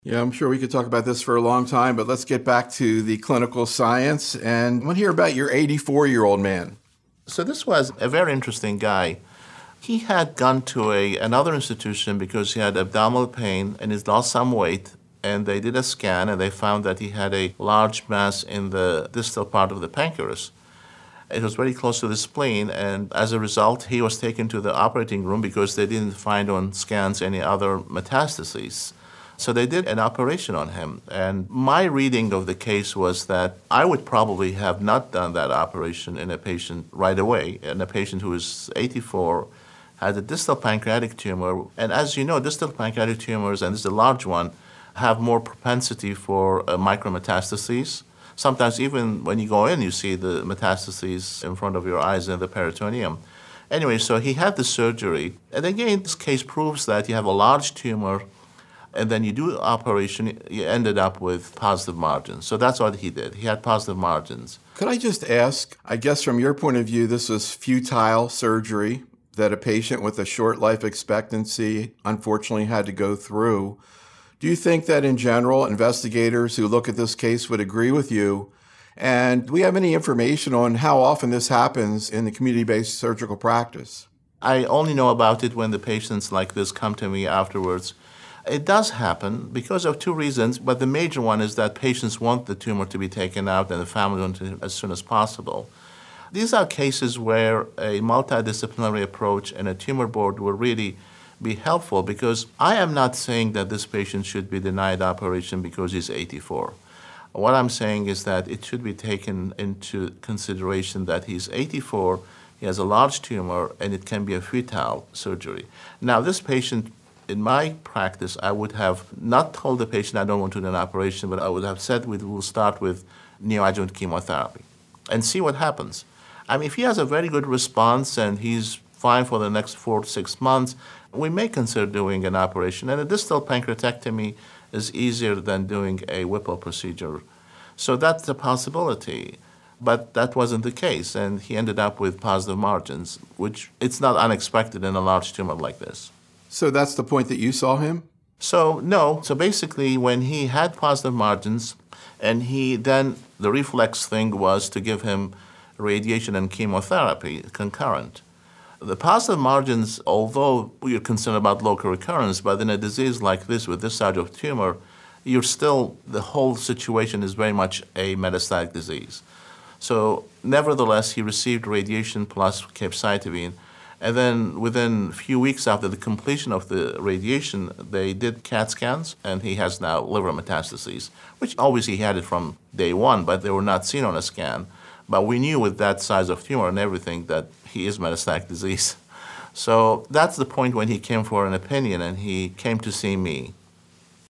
Yeah, I'm sure we could talk about this for a long time, but let's get back to the clinical science. And I want to hear about your 84-year-old man. So this was a very interesting guy. He had gone to another institution because he had abdominal pain and he's lost some weight. And they did a scan and they found that he had a large mass in the distal part of the pancreas. It was very close to the spleen, and as a result, he was taken to the operating room because they didn't find on scans any other metastases. So they did an operation on him. And my reading of the case was that I would probably have not done that operation in a patient right away, in a patient who is 84, had a distal pancreatic tumor. And as you know, distal pancreatic tumors, and this is a large one, have more propensity for micrometastases. Sometimes even when you go in, you see the metastases in front of your eyes in the peritoneum. Anyway, so he had the surgery. And again, this case proves that you have a large tumor, and then you do the operation, you ended up with positive margins. So that's what he did. He had positive margins. Could I just ask, I guess from your point of view, this was futile surgery that a patient with a short life expectancy unfortunately had to go through. Do you think that in general, investigators who look at this case would agree with you? And do we have any information on how often this happens in the community-based surgical practice? I only know about it when the patients like this come to me afterwards. It does happen because of two reasons, but the major one is that patients want the tumor to be taken out and the family want it as soon as possible. These are cases where a multidisciplinary approach and a tumor board will really be helpful, because I am not saying that this patient should be denied operation because he's 84. What I'm saying is that it should be taken into consideration that he's 84, he has a large tumor, and it can be a futile surgery. Now, this patient, in my practice, I would have not told the patient I don't want to do an operation, but I would have said we will start with neoadjuvant chemotherapy and see what happens. I mean, if he has a very good response and he's fine for the next 4 to 6 months, we may consider doing an operation. And a distal pancreatectomy is easier than doing a Whipple procedure. So that's a possibility. But that wasn't the case, and he ended up with positive margins, which it's not unexpected in a large tumor like this. So that's the point that you saw him? So no. So basically, when he had positive margins, and the reflex thing was to give him radiation and chemotherapy concurrent. The positive margins, although you're concerned about local recurrence, but in a disease like this with this size of tumor, the whole situation is very much a metastatic disease. So nevertheless, he received radiation plus capecitabine. And then within a few weeks after the completion of the radiation, they did CAT scans, and he has now liver metastases, which obviously he had it from day one, but they were not seen on a scan. But we knew with that size of tumor and everything that he is metastatic disease. So that's the point when he came for an opinion, and he came to see me.